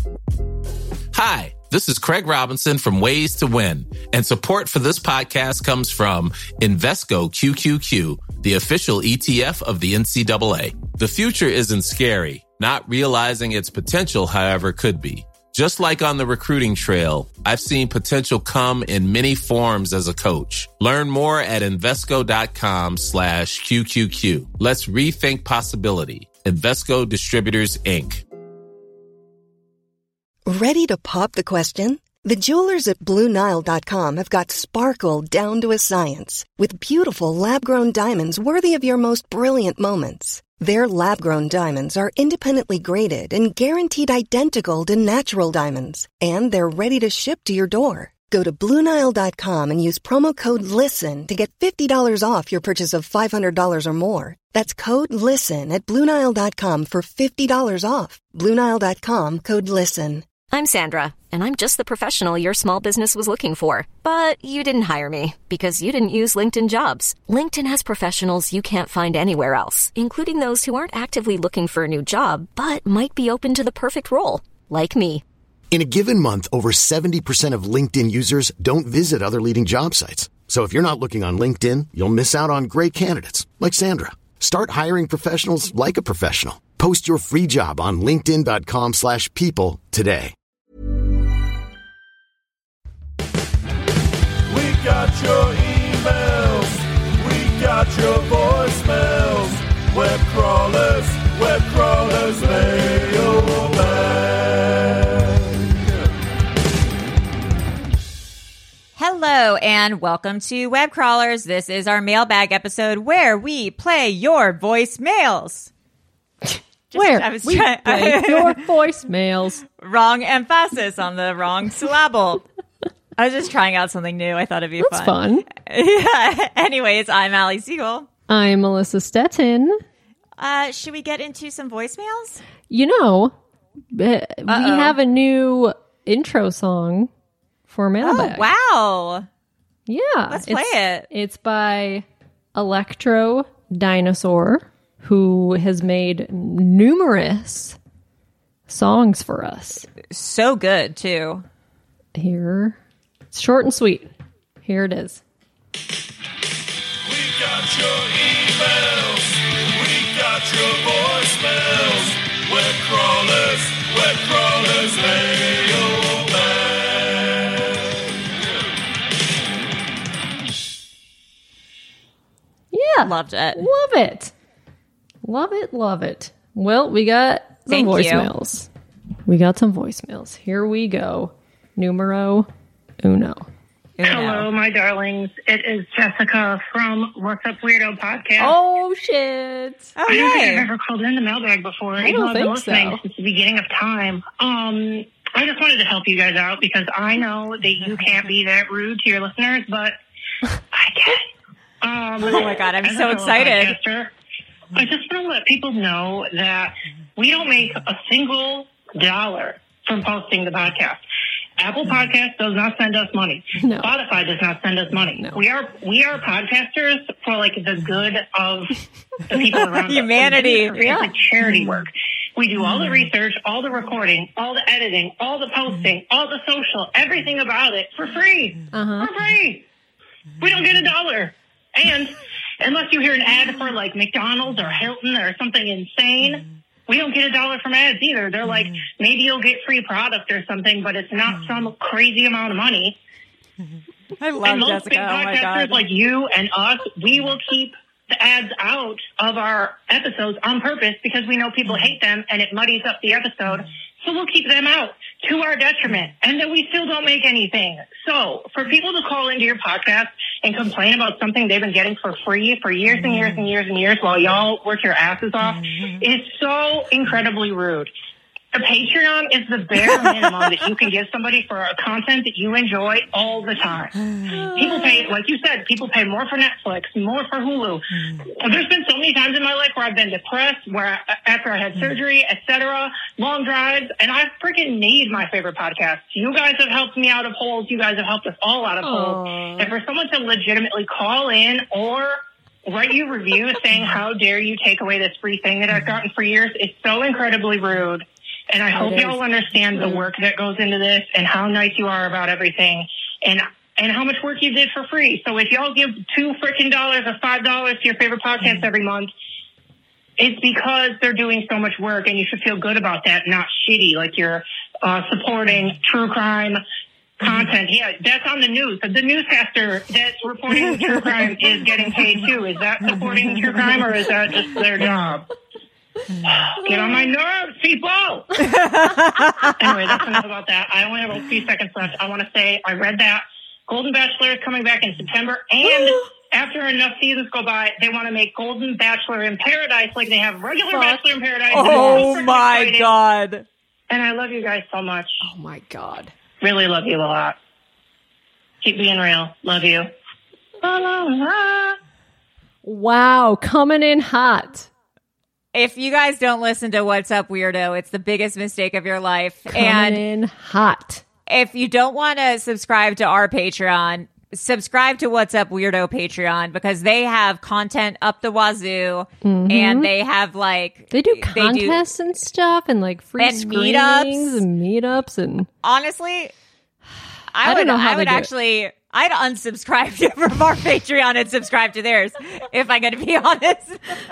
Hi, this is Craig Robinson from Ways to Win, and support for this podcast comes from Invesco QQQ, the official ETF of the NCAA. The future isn't scary. Not realizing its potential, however, could be. Just like on the recruiting trail, I've seen potential come in many forms as a coach. Learn more at Invesco.com/QQQ. Let's rethink possibility. Invesco Distributors, Inc. Ready to pop the question? The jewelers at BlueNile.com have got sparkle down to a science with beautiful lab-grown diamonds worthy of your most brilliant moments. Their lab-grown diamonds are independently graded and guaranteed identical to natural diamonds, and they're ready to ship to your door. Go to BlueNile.com and use promo code LISTEN to get $50 off your purchase of $500 or more. That's code LISTEN at BlueNile.com for $50 off. BlueNile.com, code LISTEN. I'm Sandra, and I'm just the professional your small business was looking for. But you didn't hire me because you didn't use LinkedIn Jobs. LinkedIn has professionals you can't find anywhere else, including those who aren't actively looking for a new job, but might be open to the perfect role, like me. In a given month, over 70% of LinkedIn users don't visit other leading job sites. So if you're not looking on LinkedIn, you'll miss out on great candidates like Sandra. Start hiring professionals like a professional. Post your free job on linkedin.com/people today. We got your emails. We got your voicemails. Web crawlers, mailbag. Hello and welcome to Web Crawlers. This is our mailbag episode where we play your voicemails. Play your voicemails. Wrong emphasis on the wrong syllable. I was just trying out something new. I thought it'd be fun. Yeah. Anyways, I'm Allie Siegel. I'm Melissa Stettin. Should we get into some voicemails? You know, we have a new intro song for mailbag. Oh, wow. Yeah. Let's play it. It's by Electro Dinosaur, who has made numerous songs for us. So good, too. Here. It's short and sweet. Here it is. We got your emails. We got your voicemails. Web crawlers, mailbag. Yeah. Loved it. Love it. Love it, love it. Well, we got some voicemails. We got some voicemails. Here we go. Numero uno. Hello, my darlings. It is Jessica from What's Up Weirdo podcast. Oh, shit. Oh, I don't think hey. I've ever called in the mailbag before. I even though don't I've been think listening so. since the beginning of time. I just wanted to help you guys out because I know that you can't be that rude to your listeners, but I can. Oh my God, I'm as a so fellow excited. podcaster, I just want to let people know that we don't make a single dollar from posting the podcast. Apple Podcasts does not send us money. No. Spotify does not send us money. No. We are podcasters for like the good of the people around Humanity. us. It's like charity work. We do all the research, all the recording, all the editing, all the posting, all the social, everything about it for free. For free. We don't get a dollar. And unless you hear an ad for like McDonald's or Hilton or something insane, we don't get a dollar from ads either. They're like, maybe you'll get free product or something, but it's not some crazy amount of money. I love And most Jessica. big Oh my podcasters God. like you and us, we will keep the ads out of our episodes on purpose because we know people hate them and it muddies up the episode. So we'll keep them out to our detriment. And then we still don't make anything. So for people to call into your podcast and complain about something they've been getting for free for years and years and years and years while y'all work your asses off is so incredibly rude. A Patreon is the bare minimum that you can give somebody for a content that you enjoy all the time. People pay, like you said, people pay more for Netflix, more for Hulu. There's been so many times in my life where I've been depressed, where after I had surgery, etc., long drives, and I freaking need my favorite podcasts. You guys have helped me out of holes. You guys have helped us all out of holes. And for someone to legitimately call in or write you reviews saying, how dare you take away this free thing that I've gotten for years, is so incredibly rude. And I hope y'all understand the work that goes into this and how nice you are about everything and how much work you did for free. So if y'all give $2 freaking or $5 to your favorite podcast every month, it's because they're doing so much work, and you should feel good about that, not shitty, like you're supporting true crime content. Yeah, that's on the news. The newscaster that's reporting true crime is getting paid too. Is that supporting true crime, or is that just their job? Get on my nerves, people! Anyway, that's enough about that. I only have a few seconds left. I want to say I read that Golden Bachelor is coming back in September, and after enough seasons go by, they want to make Golden Bachelor in Paradise like they have regular Bachelor in Paradise. Oh my God. And I love you guys so much. Oh my God. Really love you a lot. Keep being real. Love you. La, la, la. Wow, coming in hot. If you guys don't listen to What's Up Weirdo, it's the biggest mistake of your life. Coming in hot. If you don't want to subscribe to our Patreon, subscribe to What's Up Weirdo Patreon, because they have content up the wazoo, and they have like they do contests and stuff, and like free and screenings and meetups, and honestly, I would actually I'd unsubscribe from our Patreon and subscribe to theirs, if I'm going to be honest.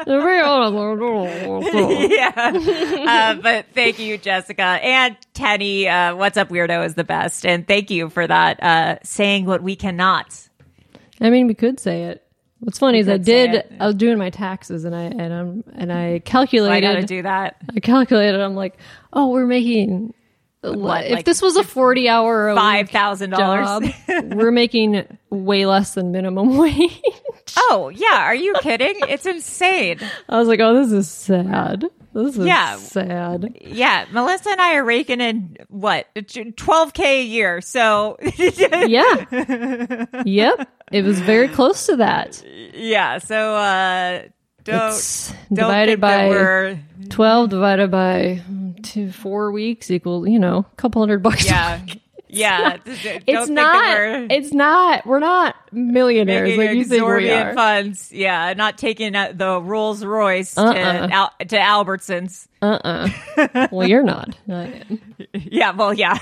Yeah. But thank you, Jessica. And Tenny, What's Up Weirdo is the best. And thank you for that, saying what we cannot. I mean, we could say it. What's funny is I was doing my taxes, and I calculated. I got to do that. I calculated. I'm like, oh, we're making. What, if like this was a 40-hour $5,000, we're making way less than minimum wage. Oh yeah, are you kidding? It's insane. I was like, oh, this is sad. This is sad. Yeah, Melissa and I are raking in what, $12,000 a year. So yeah, yep, it was very close to that. Yeah, so divided by 12 divided by 4 weeks equals, a couple $100. Yeah. Yeah. It's not, we're not millionaires like you think we are. Funds. Yeah. Not taking the Rolls Royce to Albertsons. Well, you're not. I am. Yeah. Well, yeah.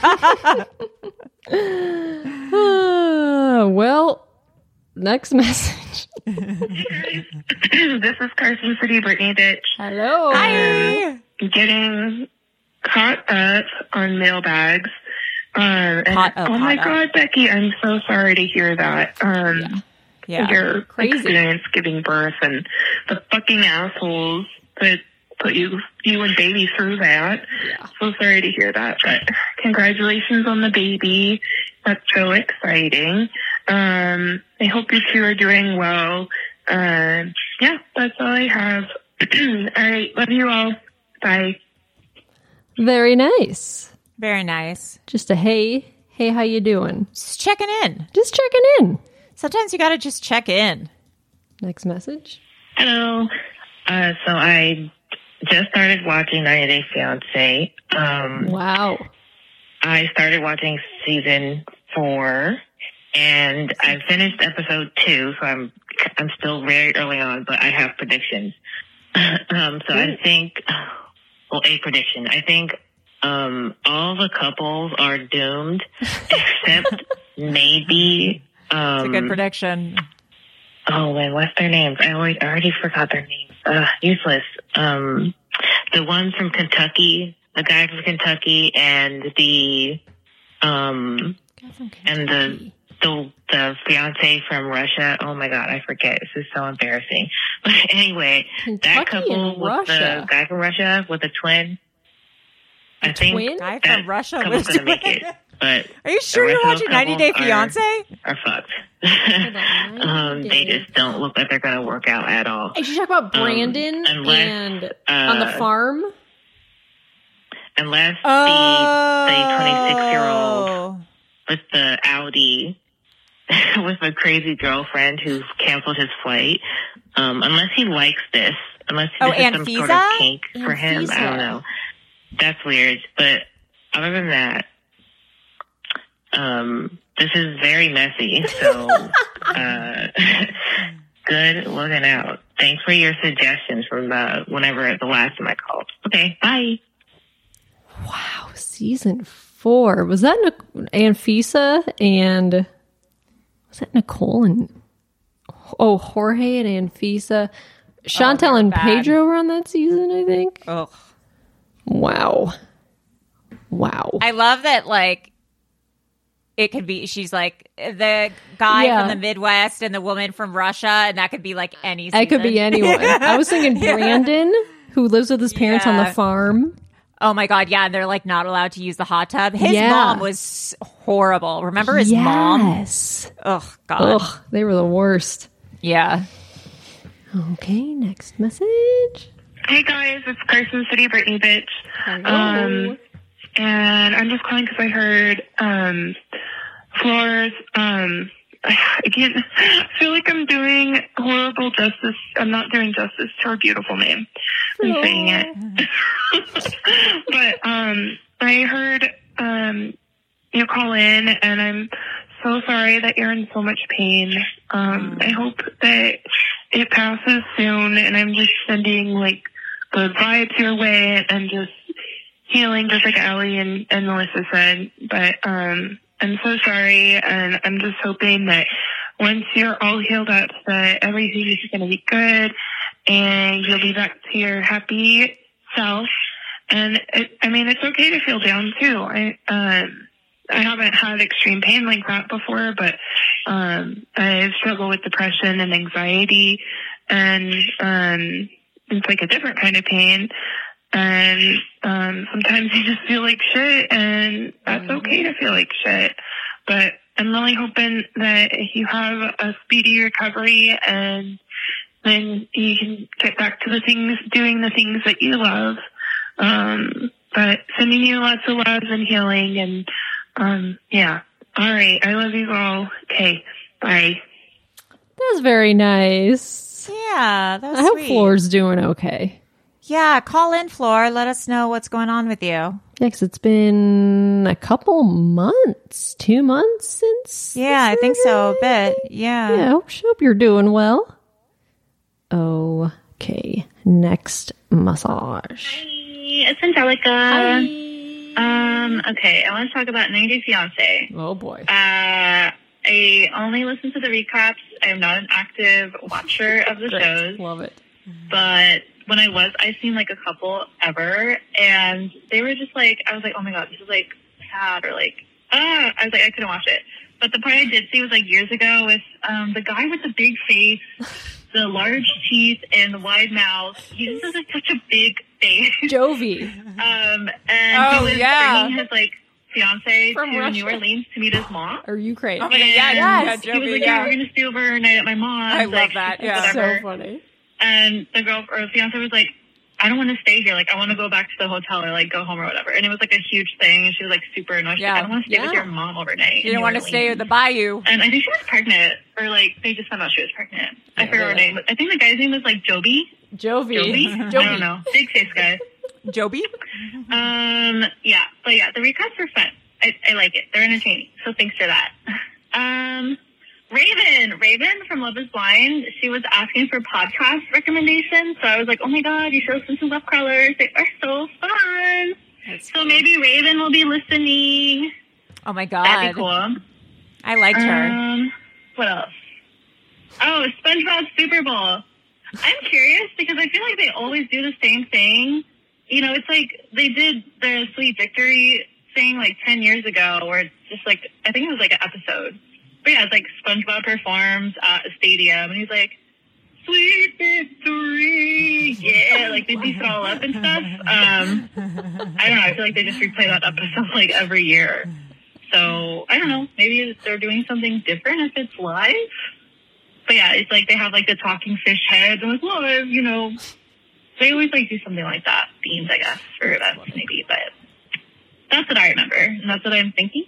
Well, next message. This is Carson City, Brittany Ditch. Hello. Hi. Getting caught up on mailbags. Oh my God, Becky, I'm so sorry to hear that. Your experience giving birth and the fucking assholes that put you and baby through that. Yeah. So sorry to hear that, but congratulations on the baby. That's so exciting. I hope you two are doing well. Yeah, that's all I have. All right, love you all. Bye. Very nice. Very nice. Just a hey, how you doing? Just checking in. Just checking in. Sometimes you got to just check in. Next message. Hello. So I just started watching 90 Day Fiancé. Wow. I started watching season 4, and I finished episode 2, so I'm still very early on, but I have predictions. I think, a prediction. I think all the couples are doomed, except maybe. It's a good prediction. Oh man, what's their names? I already forgot their names. Useless. The one from Kentucky, the guy from Kentucky, and the the fiance from Russia. Oh my God, I forget. This is so embarrassing. But anyway, Kentucky that couple with the guy from Russia with the twin. I think guy from Russia couple's gonna make it. But are you sure you're watching 90 Day Fiancé? Are fucked. They just don't look like they're gonna work out at all. I should talk about Brandon and on the farm. Unless the 26-year-old with the Audi with a crazy girlfriend who canceled his flight. Unless he likes this. Unless this is some sort of kink for him. I don't know. That's weird. But other than that, this is very messy. So good looking out. Thanks for your suggestions from whenever the last time I called. Okay, bye. Wow, season 4. Was that Anfisa and was that Nicole and Jorge and Anfisa? Chantel and Pedro were on that season, I think. Oh, wow. I love that. Like, it could be. She's like the guy from the Midwest and the woman from Russia, and that could be like any season. It could be anyone. I was thinking Brandon, who lives with his parents on the farm. Oh my God, yeah, and they're like not allowed to use the hot tub. His mom was horrible. Remember his mom? Yes. Oh God. Ugh, they were the worst. Yeah. Okay, next message. Hey guys, it's Carson City Brittany bitch. Hello. And I'm just calling because I heard Flora's I feel like I'm doing horrible justice. I'm not doing justice to her beautiful name. I'm saying it. But I heard you call in, and I'm so sorry that you're in so much pain. I hope that it passes soon, and I'm just sending like good vibes your way and just healing, just like Allie and Melissa said. But I'm so sorry, and I'm just hoping that once you're all healed up, that everything is going to be good, and you'll be back to your happy self. And it's okay to feel down too. I haven't had extreme pain like that before, but I struggle with depression and anxiety, and it's like a different kind of pain. And sometimes you just feel like shit, and that's okay to feel like shit. But I'm really hoping that you have a speedy recovery, and then you can get back to doing the things that you love. But sending you lots of love and healing, and yeah. All right, I love you all. Okay, bye. That's very nice. Yeah, that was I hope sweet. Floor's doing okay. Yeah, call in, Floor. Let us know what's going on with you. Yeah, because it's been a couple months, 2 months since. Yeah, I think so. A bit. Yeah. Yeah, I hope you're doing well. Okay, next massage. Hi, it's Angelica. Hi. Okay, I want to talk about 90 Fiancé. Oh boy. I only listen to the recaps. I am not an active watcher of the shows. Love it. But when I was, I've seen like a couple ever, and they were just like, I was like, oh my God, this is like sad, or like, I was like, I couldn't watch it. But the part I did see was like years ago with the guy with the big face, the large teeth, and the wide mouth. He just has like such a big face. Jovi. And he was bringing his like fiance From to Russia. New Orleans to meet his mom. Or Ukraine. Oh my God, yeah, He was like, yeah, we're going to stay overnight at my mom's. I love that. Yeah. Whatever. So funny. And the girl or the fiance was like, I don't want to stay here. Like, I want to go back to the hotel or like go home or whatever. And it was like a huge thing. And she was like super annoyed. She's like, I don't want to stay with your mom overnight. You didn't want to stay at the bayou. And I think she was pregnant, or like they just found out she was pregnant. I forget her name. I think the guy's name was like Jovi. Jovi. I don't know. Big face guy. Joby? Yeah. But yeah, the recaps are fun. I like it. They're entertaining. So thanks for that. Raven from Love is Blind, she was asking for podcast recommendations. So I was like, oh my God, you should listen to Love Crawlers. They are so fun. So maybe Raven will be listening. Oh my God. That'd be cool. I liked her. What else? Oh, SpongeBob Super Bowl. I'm curious because I feel like they always do the same thing. You know, it's like they did the Sweet Victory thing like 10 years ago where it's just like, I think it was like an episode. But yeah, it's like SpongeBob performs at a stadium and he's like, Sweet Victory. Yeah, like they beat it all up and stuff. I don't know. I feel like they just replay that episode like every year. So I don't know. Maybe they're doing something different if it's live. But yeah, it's like they have like the talking fish heads and it's live, you know. They always like do something like that, themed, I guess, for events maybe. But that's what I remember, and that's what I'm thinking.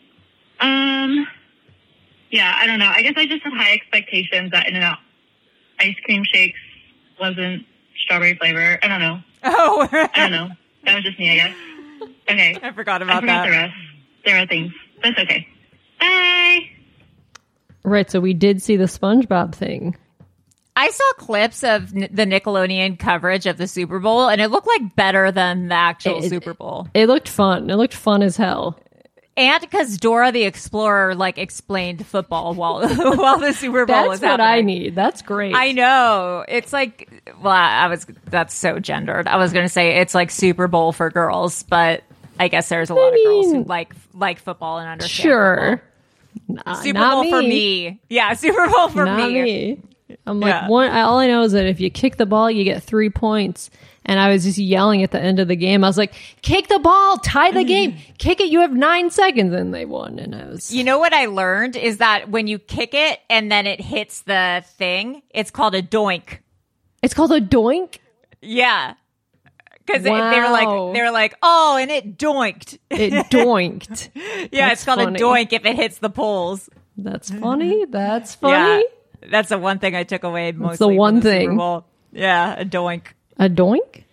Yeah, I don't know. I guess I just had high expectations that In-N-Out ice cream shakes wasn't strawberry flavor. I don't know. Oh, I don't know. That was just me, I guess. Okay. I forgot about the that. rest. There are things. That's okay. Bye. Right, so we did see the SpongeBob thing. I saw clips of the Nickelodeon coverage of the Super Bowl, and it looked like better than the actual Super Bowl. It looked fun. It looked fun as hell. And because Dora the Explorer like explained football while the Super Bowl was happening. That's what I need. That's great. I know. It's like, well, that's so gendered. I was going to say it's like Super Bowl for girls, but I guess there's a lot of girls who like football and understand. Sure. Super Bowl for me. Yeah, Super Bowl for me. I'm like, all I know is that if you kick the ball, you get 3 points. And I was just yelling at the end of the game. I was like, kick the ball, tie the game, kick it. You have 9 seconds. And they won. And I was. You know what I learned is that when you kick it and then it hits the thing, it's called a doink. It's called a doink? Yeah. Because they were like, oh, and it doinked. It doinked. Yeah, it's called funny. A doink if it hits the poles. That's funny. That's funny. Yeah, that's the one thing I took away mostly. That's the one thing. Super Bowl. Yeah, a doink. A doink?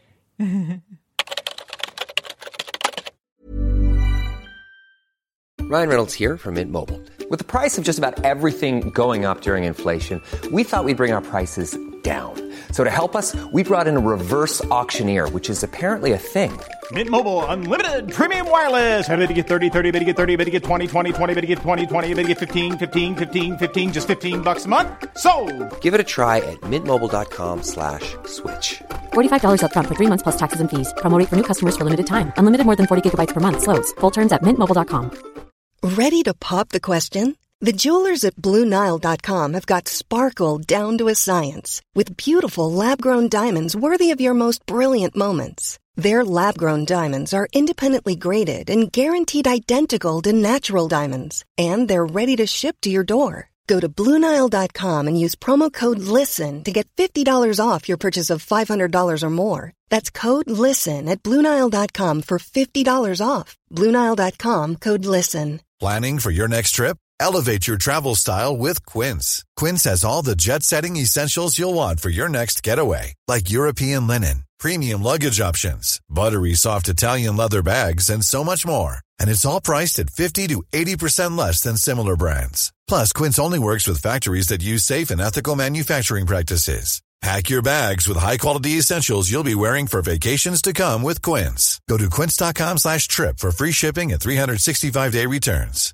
Ryan Reynolds here from Mint Mobile. With the price of just about everything going up during inflation, we thought we'd bring our prices down. So to help us, we brought in a reverse auctioneer, which is apparently a thing. Mint Mobile Unlimited Premium Wireless. How to get 30, 30, bit to get 30, bit to get 20, 20, 20, bit to get 20, 20, bit to get 15, 15, 15, 15, just $15 a month? Sold! Give it a try at mintmobile.com/switch. $45 up front for 3 months plus taxes and fees. Promo rate for new customers for limited time. Unlimited more than 40 gigabytes per month. Slows full terms at mintmobile.com. Ready to pop the question? The jewelers at BlueNile.com have got sparkle down to a science with beautiful lab-grown diamonds worthy of your most brilliant moments. Their lab-grown diamonds are independently graded and guaranteed identical to natural diamonds, and they're ready to ship to your door. Go to BlueNile.com and use promo code LISTEN to get $50 off your purchase of $500 or more. That's code LISTEN at BlueNile.com for $50 off. BlueNile.com, code LISTEN. Planning for your next trip? Elevate your travel style with Quince. Quince has all the jet-setting essentials you'll want for your next getaway, like European linen, premium luggage options, buttery soft Italian leather bags, and so much more. And it's all priced at 50 to 80% less than similar brands. Plus, Quince only works with factories that use safe and ethical manufacturing practices. Pack your bags with high-quality essentials you'll be wearing for vacations to come with Quince. Go to quince.com/trip for free shipping and 365-day returns.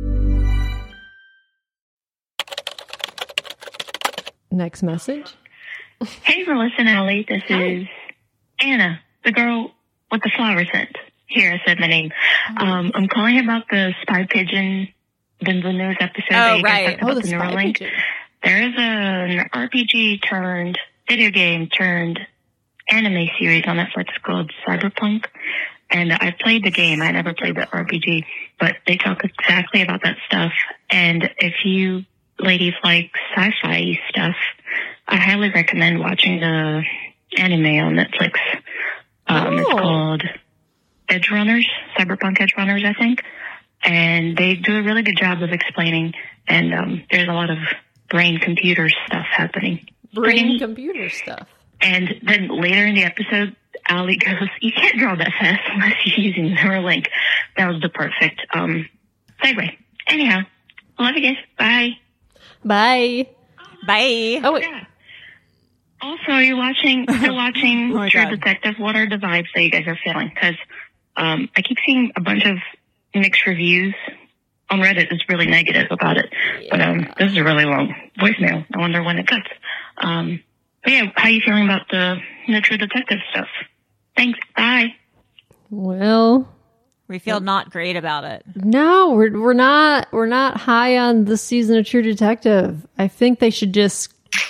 Next message. Hey, Melissa and Allie. This is Anna, the girl with the flower scent. Here, I said my name. I'm calling about the Spy Pigeon, the news episode. Oh, right. The Neuralink. There is an RPG turned video game turned anime series on Netflix called Cyberpunk. And I played the game. I never played the RPG, but they talk exactly about that stuff. And if you ladies like sci-fi stuff, I highly recommend watching the anime on Netflix. It's called Edge Runners, Cyberpunk Edge Runners, I think. And they do a really good job of explaining. And there's a lot of brain-computer stuff happening. Brain-computer stuff. And then later in the episode, Allie goes, you can't draw that fast unless you're using Neuralink. That was the perfect segue. Anyhow, love you guys. Bye. Bye. Bye. Oh, yeah. Also, are you still watching True Detective? What are the vibes that you guys are feeling? Because I keep seeing a bunch of mixed reviews on Reddit. It's really negative about it. Yeah. But this is a really long voicemail. I wonder when it cuts. But yeah, how are you feeling about the True Detective stuff? Thanks. Bye. Well, we feel not great about it. No, we're not high on this season of True Detective. I think they should just.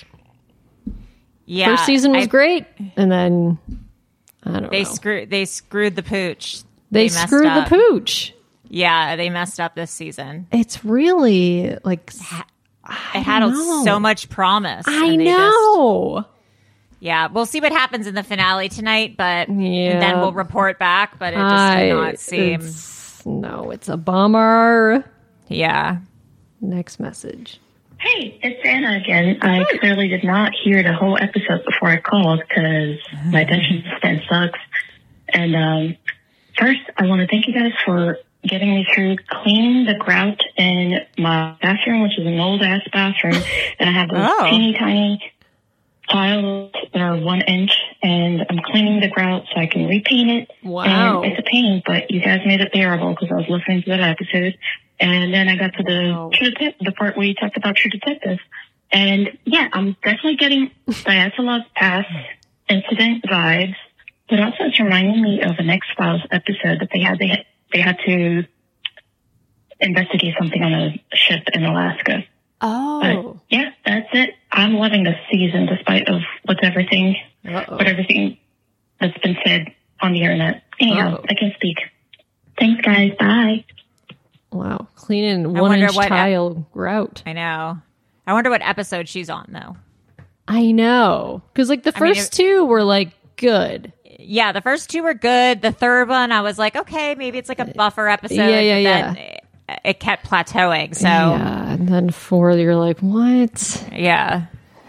Yeah, first season was great, and then I don't know. They screwed the pooch. They screwed the pooch. Yeah, they messed up this season. It's really like it had so much promise. I know. Yeah, we'll see what happens in the finale tonight, but and then we'll report back. But it just did not seem. No, it's a bummer. Yeah. Next message. Hey, it's Anna again. I clearly did not hear the whole episode before I called because my attention span sucks. And first, I want to thank you guys for getting me through cleaning the grout in my bathroom, which is an old-ass bathroom. And I have those teeny tiny tiles that are 1 inch, and I'm cleaning the grout so I can repaint it. Wow. And it's a pain, but you guys made it bearable because I was listening to that episode. And then I got to the part where you talked about True Detective. And yeah, I'm definitely getting Diabol's Pass incident vibes, but also it's reminding me of an X-Files episode that they had to investigate something on a ship in Alaska. Oh. But yeah, that's it. I'm loving this season despite of everything that's been said on the internet. Anyhow, I can speak. Thanks, guys. Bye. Wow. Cleaning 1 inch tile grout. I know. I wonder what episode she's on, though. I know. Because, like, the first two were, like, good. Yeah, the first two were good. The third one, I was like, okay, maybe it's like a buffer episode. Yeah. Then it kept plateauing. So yeah, and then 4, you're like, what? Yeah.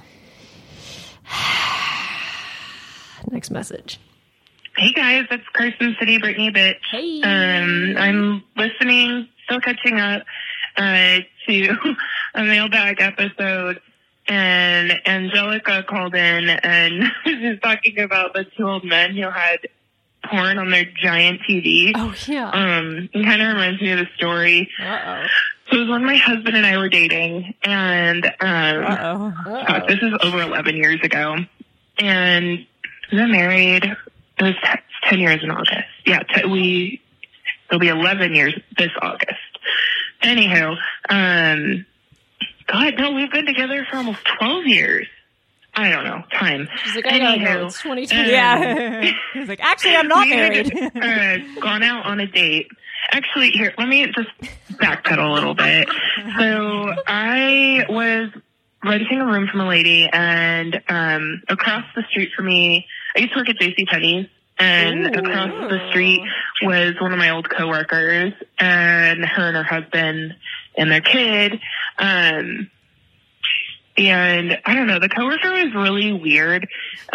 Next message. Hey guys, it's Carson City Brittany Bitch. Hey. I'm listening, still catching up to a mailbag episode, and Angelica called in and was talking about the two old men who had porn on their giant TV. Oh yeah. It kind of reminds me of the story. Uh-oh. So it was when my husband and I were dating, and God, this is over 11 years ago, and we were married. It was 10 years in August. Yeah, it'll be 11 years this August. Anywho, God, no, we've been together for almost 12 years. I don't know. Time. She's like, I don't know. It's 2020. Yeah. He's like, actually, I'm not married. Gone out on a date. Actually, here, let me just backpedal a little bit. So I was renting a room from a lady, and across the street from me, I used to work at JCPenney's, and across the street was one of my old coworkers, and her husband and their kid. And I don't know, the coworker was really weird.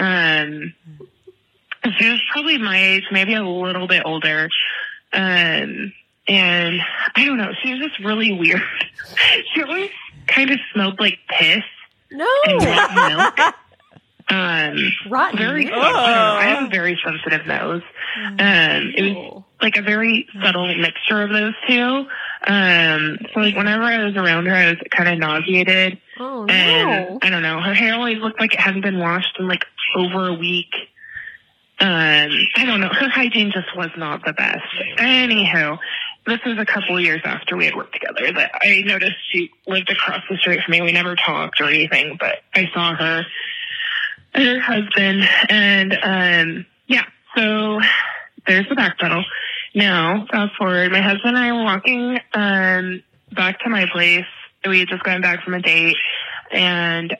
She was probably my age, maybe a little bit older. And I don't know, she was just really weird. She always kind of smelled like piss. No. And wet milk. Rotten. I have a very sensitive nose. It was like a very subtle mixture of those two. So like whenever I was around her, I was kind of nauseated. Oh no. And I don't know, her hair always looked like it hadn't been washed in like over a week. I don't know, her hygiene just was not the best. Anywho, this was a couple of years after we had worked together that I noticed she lived across the street from me. We never talked or anything, but I saw her and her husband, and yeah, so there's the backpedal. Now, fast forward, my husband and I were walking back to my place. We had just gotten back from a date, and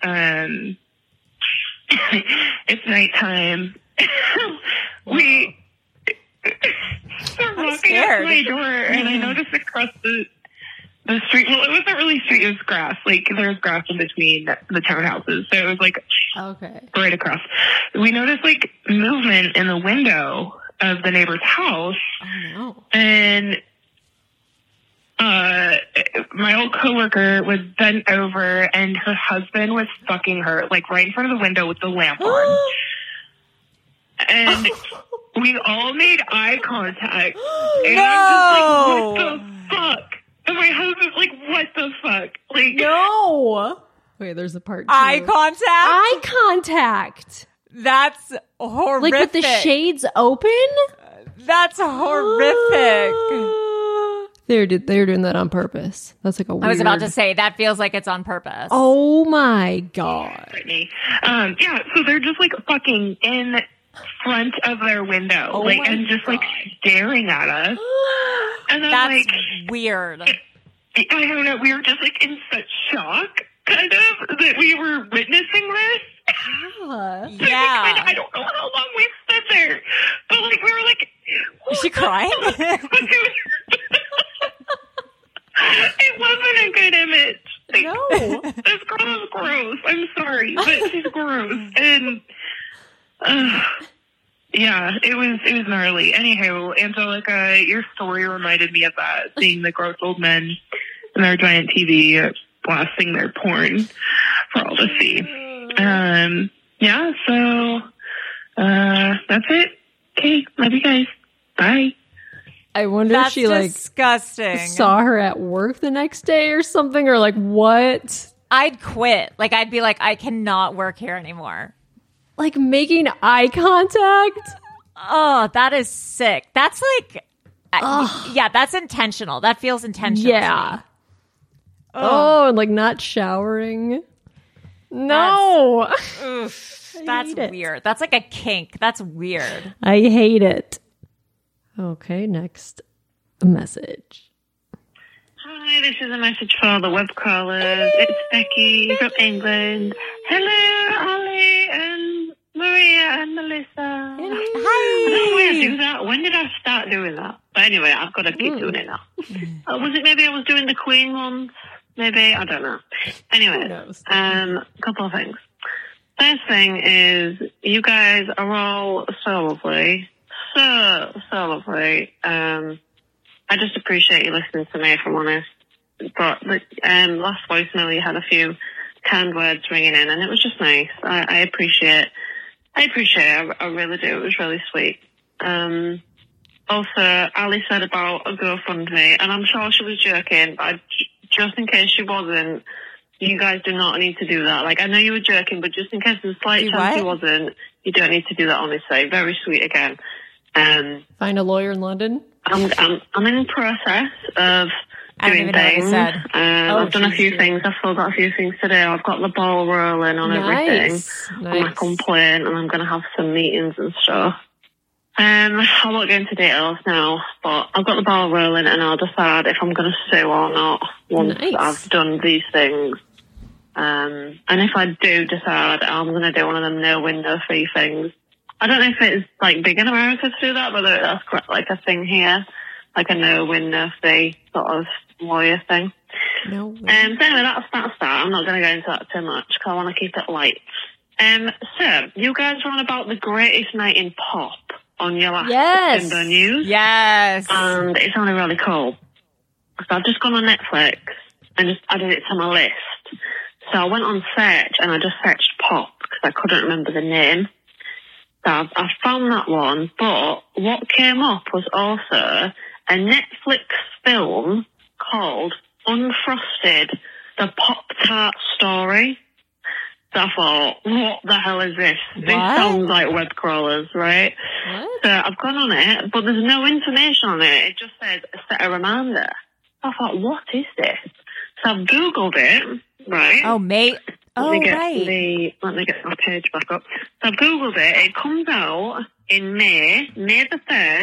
it's nighttime. We are walking up to my door, and I noticed across the street, well, it wasn't really street, it was grass. Like, there was grass in between the townhouses, so it was like right across. We noticed like movement in the window of the neighbor's house. Oh no. And my old coworker was bent over, and her husband was fucking her, like right in front of the window with the lamp on. And we all made eye contact. And I'm just like, what the fuck? And my husband's like, what the fuck? Like, no. Wait, there's a part 2. Eye contact? Eye contact. That's horrific. Like with the shades open? That's horrific. They're doing that on purpose. That's like a weird... I was about to say, that feels like it's on purpose. Oh my God. Brittany. Yeah, so they're just like fucking in front of their window, like, and just like staring at us. And I'm that's like, weird. I don't know, we were just like in such shock, kind of, that we were witnessing this. Yeah. I don't know how long we stood there, but like we were like, is she crying? It wasn't a good image. Like, no. This girl is gross. I'm sorry, but she's gross. And yeah, it was gnarly. Anyhow, Angelica, your story reminded me of that, seeing the gross old men in their giant TV blasting their porn for all to see. yeah, so that's it. Okay, love you guys. Bye. I wonder That's if she disgusting. saw her at work the next day or something, or what? I'd quit. I'd be like, I cannot work here anymore. Making eye contact? Oh, that is sick. That's yeah, that's intentional. That feels intentional. Yeah. Oh, and not showering. No. That's weird. That's like a kink. That's weird. I hate it. Okay, next message. Hi, this is a message for the web crawlers. It's Becky from England. Hello, Ollie and Maria and Melissa. Hi. I don't know why I do that. When did I start doing that? But anyway, I've got to keep doing it now. Was it maybe I was doing the Queen one? Maybe, I don't know. Anyway, a couple of things. First thing is, you guys are all so lovely. So lovely. I just appreciate you listening to me, if I'm honest. But the last voicemail, you had a few kind words ringing in, and it was just nice. I appreciate it. I really do. It was really sweet. Also, Ali said about a GoFundMe, and I'm sure she was joking, but just in case she wasn't, you guys do not need to do that. I know you were joking, but just in case there's a slight chance you wasn't, you don't need to do that, honestly. Very sweet again. Find a lawyer in London? I'm in the process of doing things. I've done a few things. I've filled out a few things today. I've got the ball rolling on everything on my complaint, and I'm going to have some meetings and stuff. I won't go into details now, but I've got the ball rolling, and I'll decide if I'm going to sue or not once I've done these things. And if I do decide, I'm going to do one of them no win, no fee things. I don't know if it's big in America to do that, whether that's a thing here, a no win, no fee sort of lawyer thing. No so anyway, that's that. I'm not going to go into that too much because I want to keep it light. So you guys were on about the greatest night in pop on your last Bimbo News. Yes. And it sounded really cool. So I've just gone on Netflix and just added it to my list. So I went on search and I just searched pop because I couldn't remember the name. So I found that one, but what came up was also a Netflix film called Unfrosted, the Pop-Tart Story. So I thought, what the hell is this? This sounds like web crawlers, right? What? So I've gone on it, but there's no information on it. It just says set a reminder. I thought, what is this? So I've Googled it, right? Oh, mate. Let me get my page back up. So I've Googled it. It comes out in May the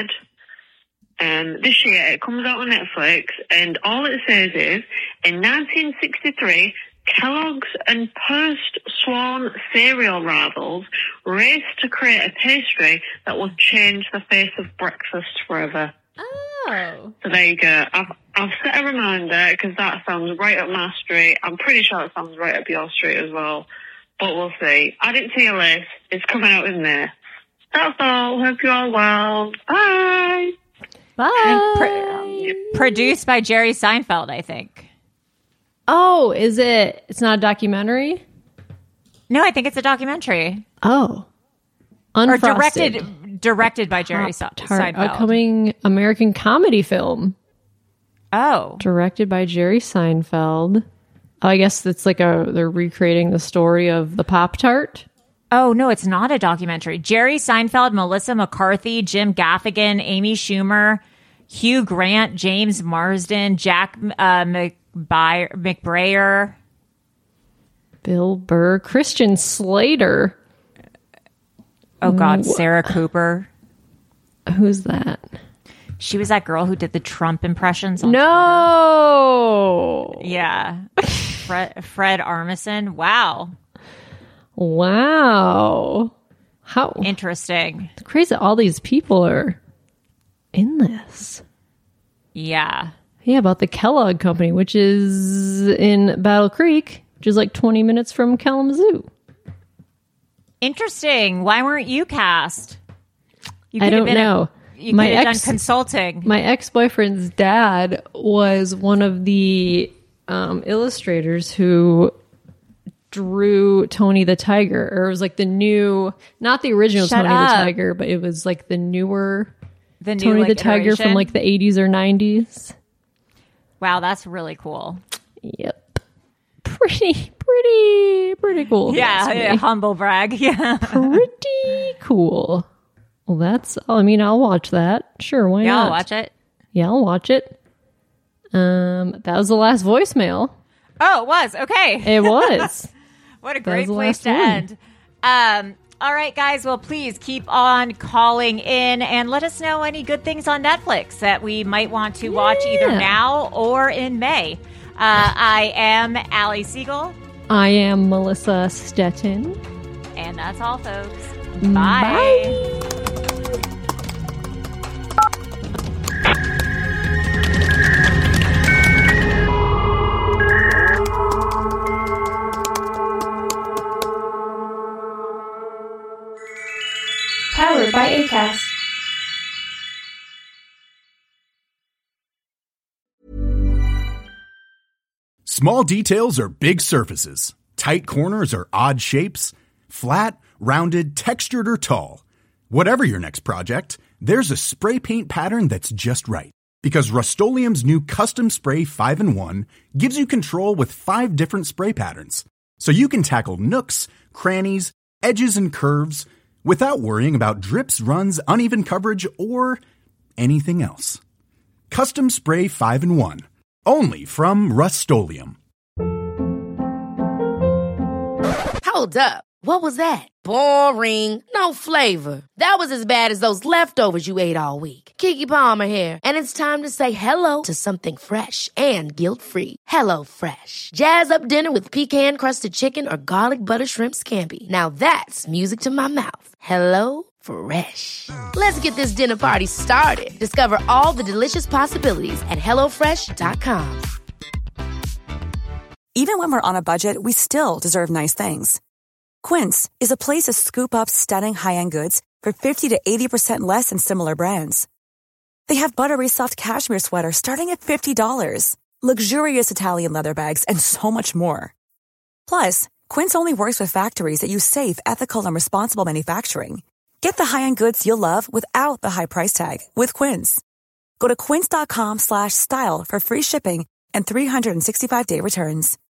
3rd. This year, it comes out on Netflix, and all it says is, in 1963, Kellogg's and Post-Swan cereal rivals raced to create a pastry that would change the face of breakfast forever. Oh. So there you go. I've set a reminder because that sounds right up my street. I'm pretty sure it sounds right up your street as well. But we'll see. Add it to your list. It's coming out in May. That's all. Hope you're all well. Bye. Bye. Produced by Jerry Seinfeld, I think. Oh, is it? It's not a documentary? No, I think it's a documentary. Oh. Unfrosted. Or directed by Jerry Seinfeld. Upcoming American comedy film. Oh. Directed by Jerry Seinfeld. Oh, I guess it's they're recreating the story of the Pop-Tart. Oh, no, it's not a documentary. Jerry Seinfeld, Melissa McCarthy, Jim Gaffigan, Amy Schumer, Hugh Grant, James Marsden, Jack McBrayer, Bill Burr, Christian Slater. Oh, God, Sarah Cooper. Who's that? She was that girl who did the Trump impressions on No! Twitter. Yeah. Fred Armisen. Wow. How interesting. It's crazy all these people are in this. Yeah. Yeah, about the Kellogg Company, which is in Battle Creek, which is 20 minutes from Kalamazoo. Interesting. Why weren't you cast? I don't know. You could have done consulting. My ex-boyfriend's dad was one of the illustrators who drew Tony the Tiger, or it was like the new, not the original Shut Tony up. the Tiger, but it was like the newer The new, Tony like, the Tiger iteration? from like the 80s or 90s. Wow, that's really cool. Yep. Pretty cool. Yeah, humble brag. Yeah. Pretty cool. Well, I'll watch that. Sure, why Yeah, not? I'll watch it. Yeah, I'll watch it. That was the last voicemail. Oh, it was. Okay. It was. What a That great was the place last to one. end. All right, guys. Well, please keep on calling in and let us know any good things on Netflix that we might want to watch either now or in May. I am Allie Siegel. I am Melissa Stettin. And that's all, folks. Bye. Bye. Powered by Acast. Small details are big surfaces. Tight corners are odd shapes. Flat, rounded, textured, or tall. Whatever your next project, there's a spray paint pattern that's just right. Because Rust-Oleum's new Custom Spray 5-in-1 gives you control with 5 different spray patterns. So you can tackle nooks, crannies, edges, and curves without worrying about drips, runs, uneven coverage, or anything else. Custom Spray 5-in-1. Only from Rust-Oleum. Hold up. What was that? Boring. No flavor. That was as bad as those leftovers you ate all week. Keke Palmer here, and it's time to say hello to something fresh and guilt-free. Hello Fresh. Jazz up dinner with pecan-crusted chicken or garlic butter shrimp scampi. Now that's music to my mouth. Hello Fresh. Let's get this dinner party started. Discover all the delicious possibilities at HelloFresh.com. Even when we're on a budget, we still deserve nice things. Quince is a place to scoop up stunning high-end goods for 50 to 80% less than similar brands. They have buttery soft cashmere sweaters starting at $50, luxurious Italian leather bags, and so much more. Plus, Quince only works with factories that use safe, ethical, and responsible manufacturing. Get the high-end goods you'll love without the high price tag with Quince. Go to quince.com/style for free shipping and 365-day returns.